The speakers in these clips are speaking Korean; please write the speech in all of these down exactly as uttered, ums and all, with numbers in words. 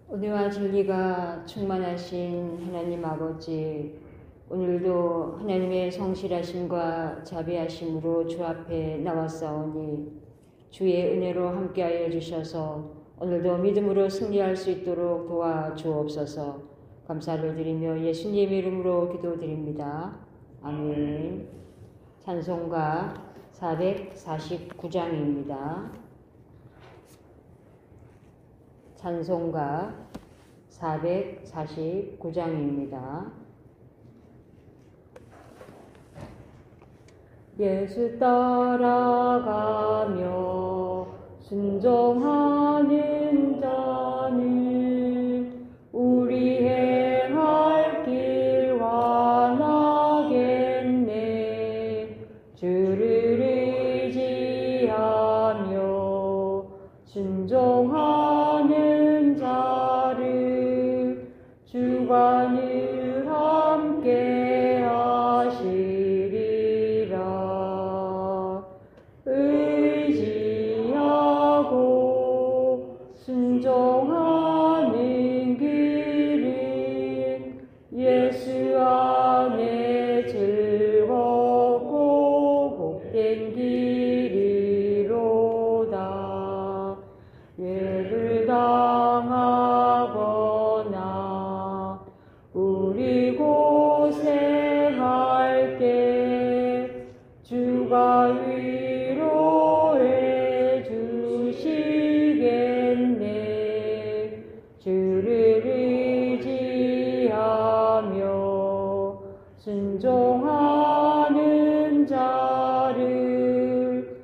은혜와 진리가 충만하신 하나님 아버지, 오늘도 하나님의 성실하심과 자비하심으로 주 앞에 나왔사오니 주의 은혜로 함께하여 주셔서 오늘도 믿음으로 승리할 수 있도록 도와주옵소서. 감사를 드리며 예수님 이름으로 기도드립니다. 아멘. 찬송가 사백사십구 장입니다. 찬송가 사백사십구 장입니다. 예수 따라가며 순종하는 자는 우리 행할 길 완하겠네. 주를 의지하며 순종하는 자를 주가 늘 함께 하시리라. 의지하고 순종하는 길은 예수 안에 즐겁고 복된 길이로다. 예를 당하거나 우리 고생할 때 주가 위로해 주시겠네. 주를 의지하며 순종하는 자를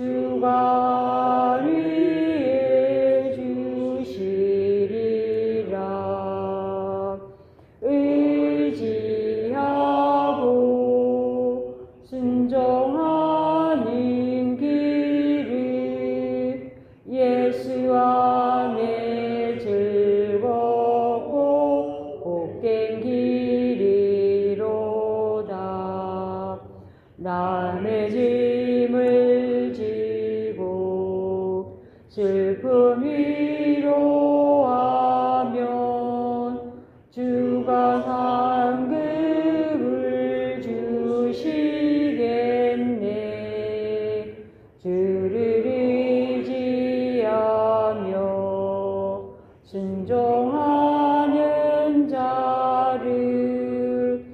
주가 위해 주시리라. 의지하고 순종하는 길은 예수 안에 즐겁고 복된 길이로다. 남의 짐을 지고 슬픔 위로하면 주가 상급을 주시겠네. 주를 의지하며 순종하는 자를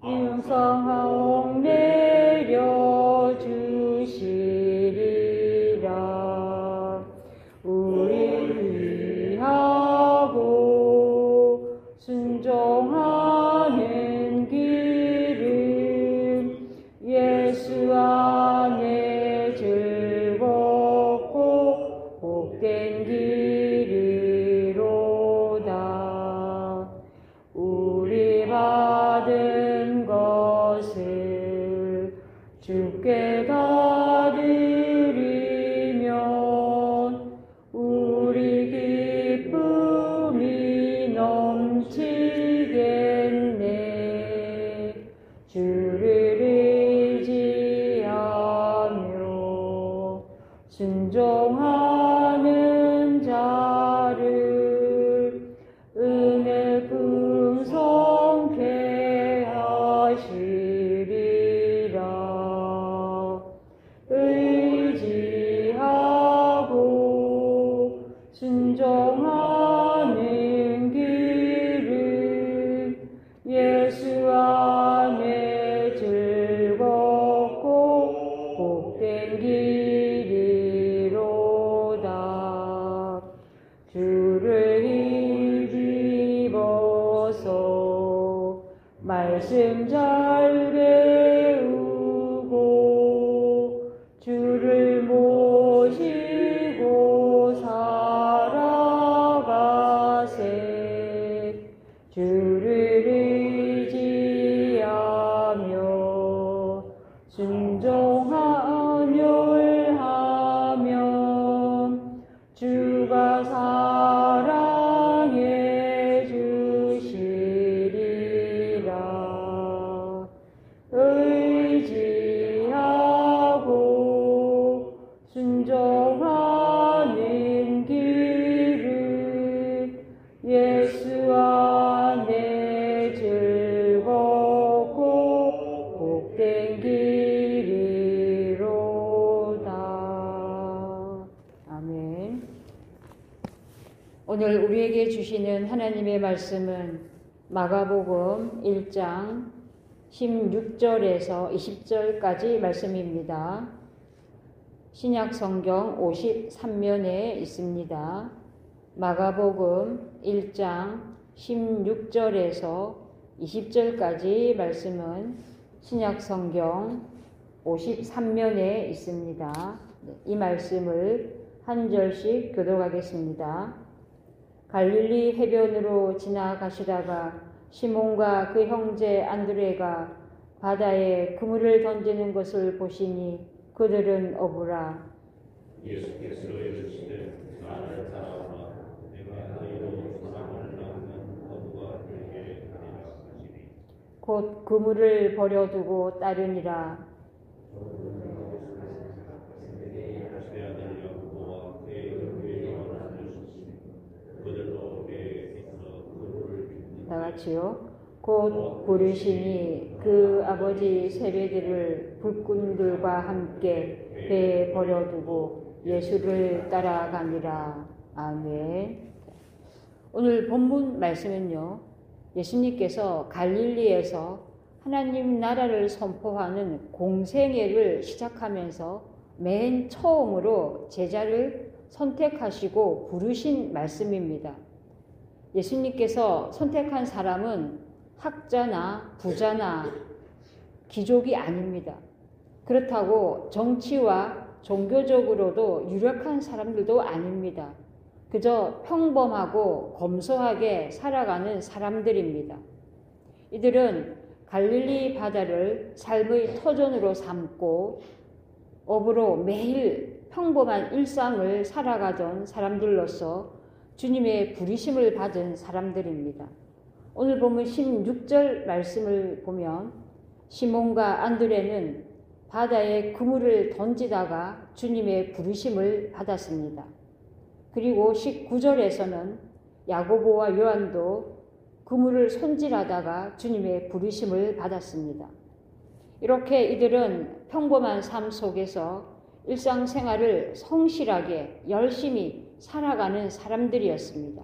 영상 내려 주시리라. 우리 위하고 순종하는 길은 예수 안에 즐겁고 복된 길이로다. 우리 받은 것을 주께 다 드리면 우리 기쁨이 넘치겠네. 주를 의지하며 순종하는 자를 은혜 풍성케 하시리라. 의지하고 순종하는 길은 예수 안에 즐겁고 복된 길이로다. 주를 힘입어서 말씀 잘 배우고 주를 모시고 살아가세. 주를 의지하며 순종하려 하면 주가 사랑해 주시리라. 의지하고 순종하는 길은 예 아멘. 오늘 우리에게 주시는 하나님의 말씀은 마가복음 일 장 십육 절에서 이십 절까지 말씀입니다. 신약 성경 오십삼 면에 있습니다. 마가복음 일 장 십육 절에서 이십 절까지 말씀은 신약 성경 오십삼 면에 있습니다. 이 말씀을 한 절씩 교독하겠습니다. 갈릴리 해변으로 지나가시다가 시몬과 그 형제 안드레가 바다에 그물을 던지는 것을 보시니 그들은 어부라. 예수께서 이르시되 나를 따라오라. 내가 너희로 사람을 낳는 어부가 되게 하리라 하시니 곧 그물을 버려두고 따르니라. 그의 아들 야고보와 그의 형제 요한을 부르시니 그들도 배에 있어 그물을 깁니다. 다 같이요. 곧 부르시니 그 아버지 세베드를 불꾼들과 함께 배에 버려두고 예수를 따라가니라. 아멘. 오늘 본문 말씀은요, 예수님께서 갈릴리에서 하나님 나라를 선포하는 공생애를 시작하면서 맨 처음으로 제자를 선택하시고 부르신 말씀입니다. 예수님께서 선택한 사람은 학자나 부자나 귀족이 아닙니다. 그렇다고 정치와 종교적으로도 유력한 사람들도 아닙니다. 그저 평범하고 검소하게 살아가는 사람들입니다. 이들은 갈릴리 바다를 삶의 터전으로 삼고 업으로 매일 평범한 일상을 살아가던 사람들로서 주님의 부르심을 받은 사람들입니다. 오늘 보면 십육 절 말씀을 보면 시몬과 안드레는 바다에 그물을 던지다가 주님의 부르심을 받았습니다. 그리고 십구 절에서는 야고보와 요한도 그물을 손질하다가 주님의 부르심을 받았습니다. 이렇게 이들은 평범한 삶 속에서 일상생활을 성실하게 열심히 살아가는 사람들이었습니다.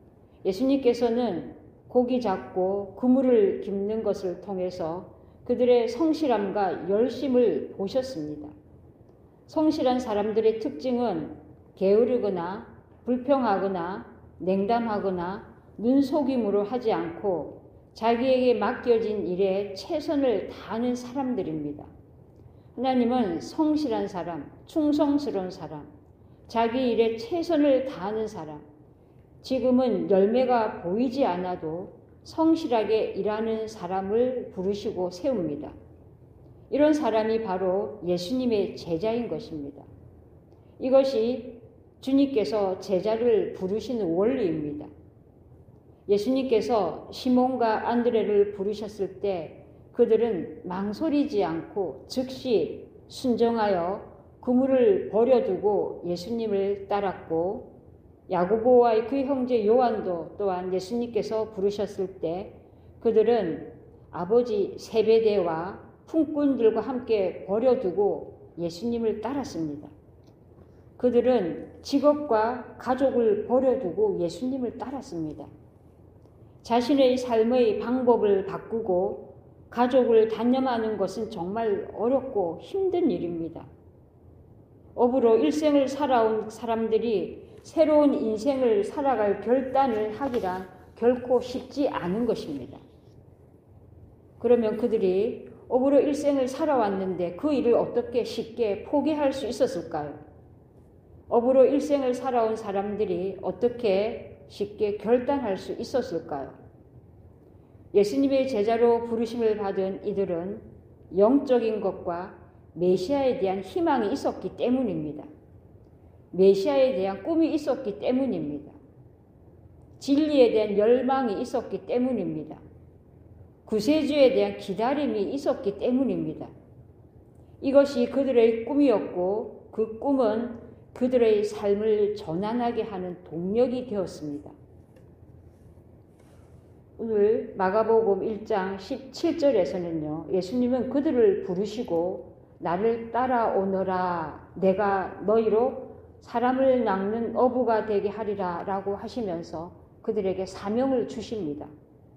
예수님께서는 고기 잡고 그물을 깁는 것을 통해서 그들의 성실함과 열심을 보셨습니다. 성실한 사람들의 특징은 게으르거나 불평하거나 냉담하거나 눈속임으로 하지 않고 자기에게 맡겨진 일에 최선을 다하는 사람들입니다. 하나님은 성실한 사람, 충성스러운 사람, 자기 일에 최선을 다하는 사람, 지금은 열매가 보이지 않아도 성실하게 일하는 사람을 부르시고 세웁니다. 이런 사람이 바로 예수님의 제자인 것입니다. 이것이 주님께서 제자를 부르시는 원리입니다. 예수님께서 시몬과 안드레를 부르셨을 때 그들은 망설이지 않고 즉시 순종하여 그물을 버려두고 예수님을 따랐고, 야고보와 그 형제 요한도 또한 예수님께서 부르셨을 때 그들은 아버지 세베대와 품꾼들과 함께 버려두고 예수님을 따랐습니다. 그들은 직업과 가족을 버려두고 예수님을 따랐습니다. 자신의 삶의 방법을 바꾸고 가족을 단념하는 것은 정말 어렵고 힘든 일입니다. 업으로 일생을 살아온 사람들이 새로운 인생을 살아갈 결단을 하기란 결코 쉽지 않은 것입니다. 그러면 그들이 업으로 일생을 살아왔는데 그 일을 어떻게 쉽게 포기할 수 있었을까요? 업으로 일생을 살아온 사람들이 어떻게 쉽게 결단할 수 있었을까요? 예수님의 제자로 부르심을 받은 이들은 영적인 것과 메시아에 대한 희망이 있었기 때문입니다. 메시아에 대한 꿈이 있었기 때문입니다. 진리에 대한 열망이 있었기 때문입니다. 구세주에 대한 기다림이 있었기 때문입니다. 이것이 그들의 꿈이었고 그 꿈은 그들의 삶을 전환하게 하는 동력이 되었습니다. 오늘 마가복음 일 장 십칠 절에서는요, 예수님은 그들을 부르시고 나를 따라오너라, 내가 너희로 사람을 낚는 어부가 되게 하리라 라고 하시면서 그들에게 사명을 주십니다.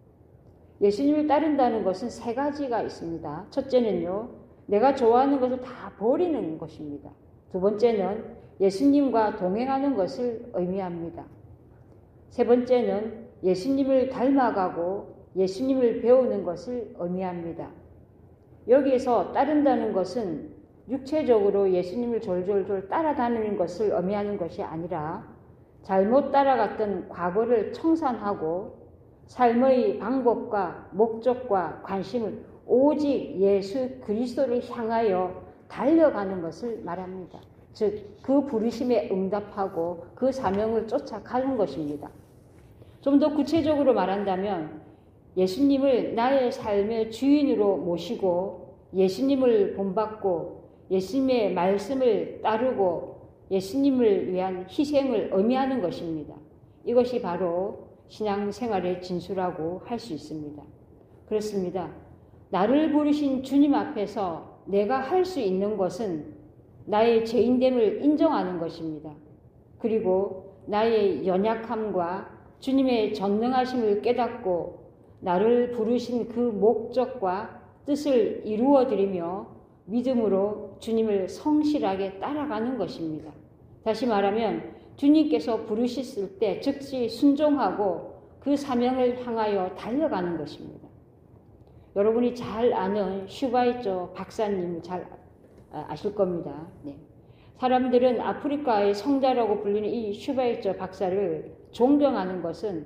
예수님을 따른다는 것은 세 가지가 있습니다. 첫째는요, 내가 좋아하는 것을 다 버리는 것입니다. 두 번째는 예수님과 동행하는 것을 의미합니다. 세 번째는 예수님을 닮아가고 예수님을 배우는 것을 의미합니다. 여기에서 따른다는 것은 육체적으로 예수님을 졸졸졸 따라다니는 것을 의미하는 것이 아니라 잘못 따라갔던 과거를 청산하고 삶의 방법과 목적과 관심을 오직 예수 그리스도를 향하여 달려가는 것을 말합니다. 즉, 그 부르심에 응답하고 그 사명을 쫓아가는 것입니다. 좀 더 구체적으로 말한다면 예수님을 나의 삶의 주인으로 모시고 예수님을 본받고 예수님의 말씀을 따르고 예수님을 위한 희생을 의미하는 것입니다. 이것이 바로 신앙생활의 진수라고 할 수 있습니다. 그렇습니다. 나를 부르신 주님 앞에서 내가 할 수 있는 것은 나의 죄인됨을 인정하는 것입니다. 그리고 나의 연약함과 주님의 전능하심을 깨닫고 나를 부르신 그 목적과 뜻을 이루어드리며 믿음으로 주님을 성실하게 따라가는 것입니다. 다시 말하면 주님께서 부르셨을 때 즉시 순종하고 그 사명을 향하여 달려가는 것입니다. 여러분이 잘 아는 슈바이처 박사님 잘 아실 겁니다. 네. 사람들은 아프리카의 성자라고 불리는 이 슈바이처 박사를 존경하는 것은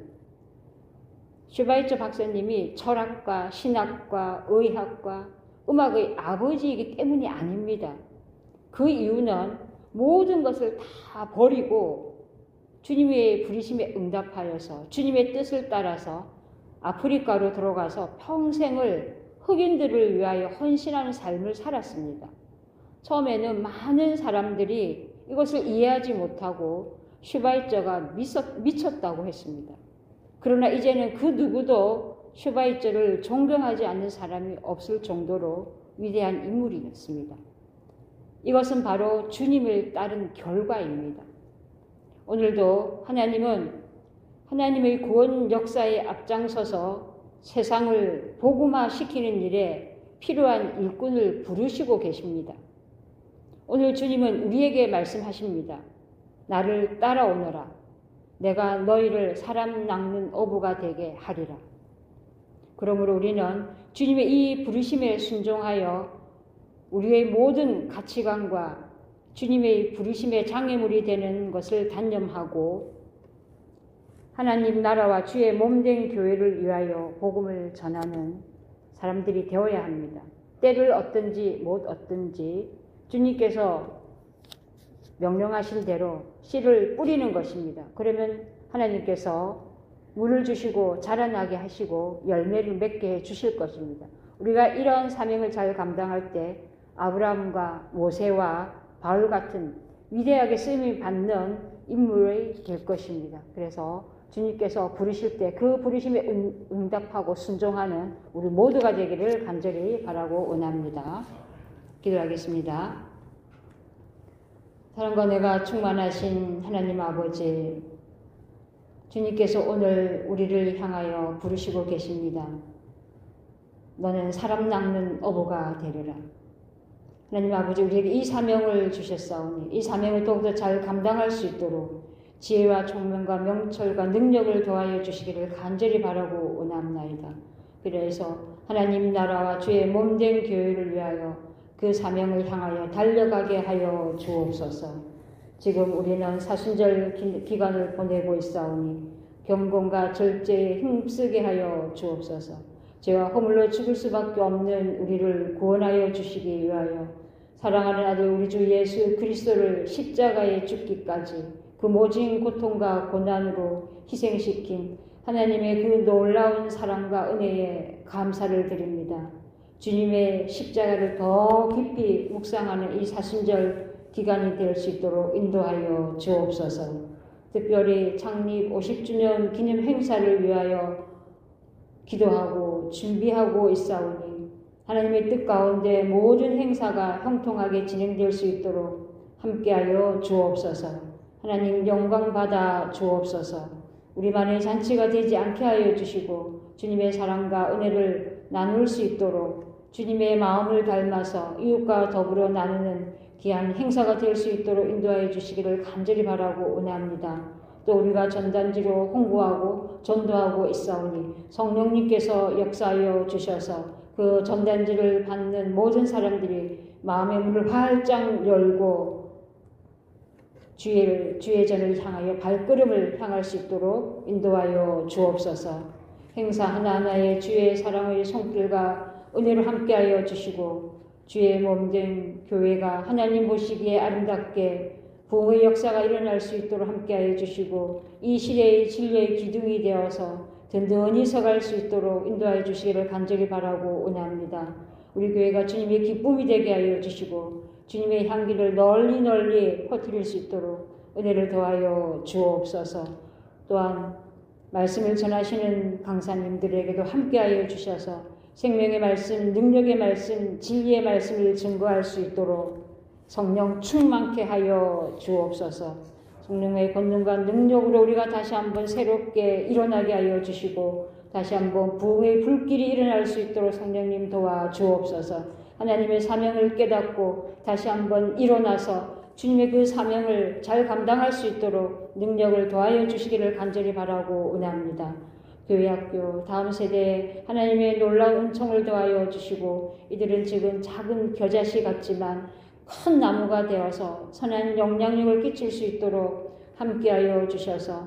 슈바이처 박사님이 철학과 신학과 의학과 음악의 아버지이기 때문이 아닙니다. 그 이유는 모든 것을 다 버리고 주님의 부르심에 응답하여서 주님의 뜻을 따라서 아프리카로 들어가서 평생을 흑인들을 위하여 헌신하는 삶을 살았습니다. 처음에는 많은 사람들이 이것을 이해하지 못하고 슈바이처가 미쳤다고 했습니다. 그러나 이제는 그 누구도 슈바이처를 존경하지 않는 사람이 없을 정도로 위대한 인물이었습니다. 이것은 바로 주님을 따른 결과입니다. 오늘도 하나님은 하나님의 구원 역사에 앞장서서 세상을 복음화시키는 일에 필요한 일꾼을 부르시고 계십니다. 오늘 주님은 우리에게 말씀하십니다. 나를 따라오너라. 내가 너희를 사람 낚는 어부가 되게 하리라. 그러므로 우리는 주님의 이 부르심에 순종하여 우리의 모든 가치관과 주님의 부르심의 장애물이 되는 것을 단념하고 하나님 나라와 주의 몸된 교회를 위하여 복음을 전하는 사람들이 되어야 합니다. 때를 얻든지 못 얻든지 주님께서 명령하신 대로 씨를 뿌리는 것입니다. 그러면 하나님께서 물을 주시고 자라나게 하시고 열매를 맺게 해 주실 것입니다. 우리가 이런 사명을 잘 감당할 때 아브라함과 모세와 바울 같은 위대하게 쓰임을 받는 인물이 될 것입니다. 그래서 주님께서 부르실 때 그 부르심에 응답하고 순종하는 우리 모두가 되기를 간절히 바라고 원합니다. 기도하겠습니다. 사랑과 내가 충만하신 하나님 아버지, 주님께서 오늘 우리를 향하여 부르시고 계십니다. 너는 사람 낚는 어부가 되리라. 하나님 아버지, 우리에게 이 사명을 주셨사오니 이 사명을 더욱더 잘 감당할 수 있도록 지혜와 총명과 명철과 능력을 더하여 주시기를 간절히 바라고 원합나이다. 그래서 하나님 나라와 주의 몸된 교회를 위하여 그 사명을 향하여 달려가게 하여 주옵소서. 지금 우리는 사순절 기간을 보내고 있사오니 경건과 절제에 힘쓰게 하여 주옵소서. 죄와 허물로 죽을 수밖에 없는 우리를 구원하여 주시기 위하여 사랑하는 아들 우리 주 예수 그리스도를 십자가에 죽기까지 그 모진 고통과 고난으로 희생시킨 하나님의 그 놀라운 사랑과 은혜에 감사를 드립니다. 주님의 십자가를 더 깊이 묵상하는 이 사순절 기간이 될 수 있도록 인도하여 주옵소서. 특별히 창립 오십 주년 기념 행사를 위하여 기도하고 준비하고 있사오니 하나님의 뜻 가운데 모든 행사가 형통하게 진행될 수 있도록 함께하여 주옵소서. 하나님 영광 받아 주옵소서. 우리만의 잔치가 되지 않게 하여 주시고 주님의 사랑과 은혜를 나눌 수 있도록 주님의 마음을 닮아서 이웃과 더불어 나누는 귀한 행사가 될 수 있도록 인도하여 주시기를 간절히 바라고 은혜합니다. 또 우리가 전단지로 홍보하고 전도하고 있사오니 성령님께서 역사하여 주셔서 그 전단지를 받는 모든 사람들이 마음의 문을 활짝 열고 주의, 주의 전을 향하여 발걸음을 향할 수 있도록 인도하여 주옵소서. 행사 하나하나에 주의 사랑의 손길과 은혜를 함께하여 주시고 주의 몸된 교회가 하나님 보시기에 아름답게 부흥의 역사가 일어날 수 있도록 함께하여 주시고 이 시대의 진리의 기둥이 되어서 든든히 서갈 수 있도록 인도하여 주시기를 간절히 바라고 은혜합니다. 우리 교회가 주님의 기쁨이 되게 하여 주시고 주님의 향기를 널리 널리 퍼뜨릴 수 있도록 은혜를 더하여 주옵소서. 또한 말씀을 전하시는 강사님들에게도 함께하여 주셔서 생명의 말씀, 능력의 말씀, 진리의 말씀을 증거할 수 있도록 성령 충만케 하여 주옵소서. 성령의 권능과 능력으로 우리가 다시 한번 새롭게 일어나게 하여 주시고 다시 한번 부흥의 불길이 일어날 수 있도록 성령님 도와 주옵소서. 하나님의 사명을 깨닫고 다시 한번 일어나서 주님의 그 사명을 잘 감당할 수 있도록 능력을 더하여 주시기를 간절히 바라고 은혜합니다. 교회학교 다음 세대에 하나님의 놀라운 은총을 더하여 주시고 이들은 지금 작은 겨자씨 같지만 큰 나무가 되어서 선한 영향력을 끼칠 수 있도록 함께하여 주셔서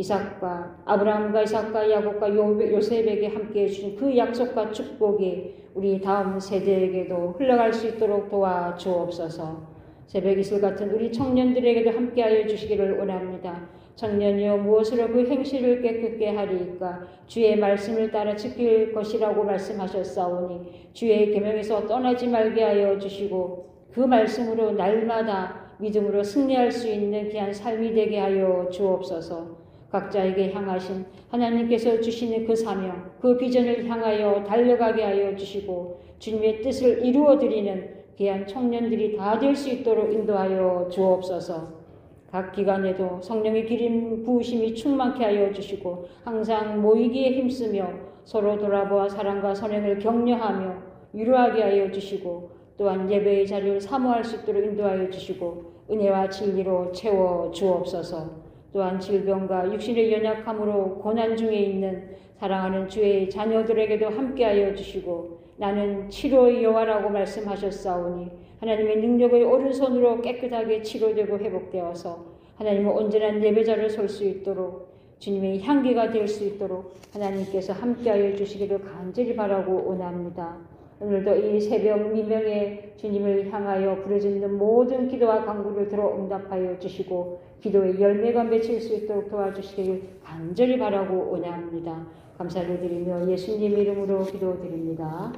이삭과 아브라함과 이삭과 야곱과 요셉에게 함께해 주신 그 약속과 축복이 우리 다음 세대에게도 흘러갈 수 있도록 도와 주옵소서. 새벽 이슬 같은 우리 청년들에게도 함께하여 주시기를 원합니다. 청년이여 무엇으로 그 행실을 깨끗게 하리이까 주의 말씀을 따라 지킬 것이라고 말씀하셨사오니 주의 계명에서 떠나지 말게 하여 주시고 그 말씀으로 날마다 믿음으로 승리할 수 있는 귀한 삶이 되게 하여 주옵소서. 각자에게 향하신 하나님께서 주시는 그 사명, 그 비전을 향하여 달려가게 하여 주시고 주님의 뜻을 이루어드리는 귀한 청년들이 다 될 수 있도록 인도하여 주옵소서. 각 기관에도 성령의 기름 부으심이 충만케 하여 주시고 항상 모이기에 힘쓰며 서로 돌아보아 사랑과 선행을 격려하며 위로하게 하여 주시고 또한 예배의 자리를 사모할 수 있도록 인도하여 주시고 은혜와 진리로 채워 주옵소서. 또한 질병과 육신의 연약함으로 고난 중에 있는 사랑하는 주의 자녀들에게도 함께하여 주시고 나는 치료의 여호와라고 말씀하셨사오니 하나님의 능력의 오른손으로 깨끗하게 치료되고 회복되어서 하나님은 온전한 예배자로 설 수 있도록 주님의 향기가 될 수 있도록 하나님께서 함께하여 주시기를 간절히 바라고 원합니다. 오늘도 이 새벽 미명에 주님을 향하여 부르짖는 모든 기도와 간구를 들어 응답하여 주시고 기도의 열매가 맺힐 수 있도록 도와주시기를 간절히 바라고 원합니다. 감사를 드리며 예수님 이름으로 기도드립니다.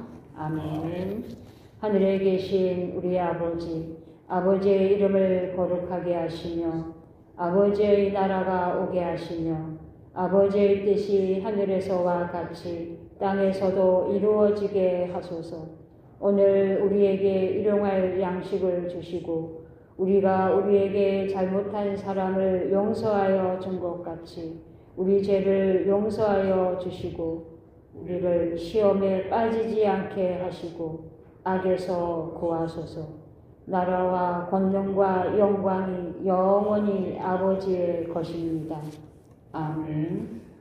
아멘. 하늘에 계신 우리 아버지, 아버지의 이름을 거룩하게 하시며 아버지의 나라가 오게 하시며 아버지의 뜻이 하늘에서와 같이 땅에서도 이루어지게 하소서. 오늘 우리에게 일용할 양식을 주시고 우리가 우리에게 잘못한 사람을 용서하여 준 것 같이 우리 죄를 용서하여 주시고 우리를 시험에 빠지지 않게 하시고 악에서 구하소서. 나라와 권능과 영광이 영원히 아버지의 것입니다. 아멘.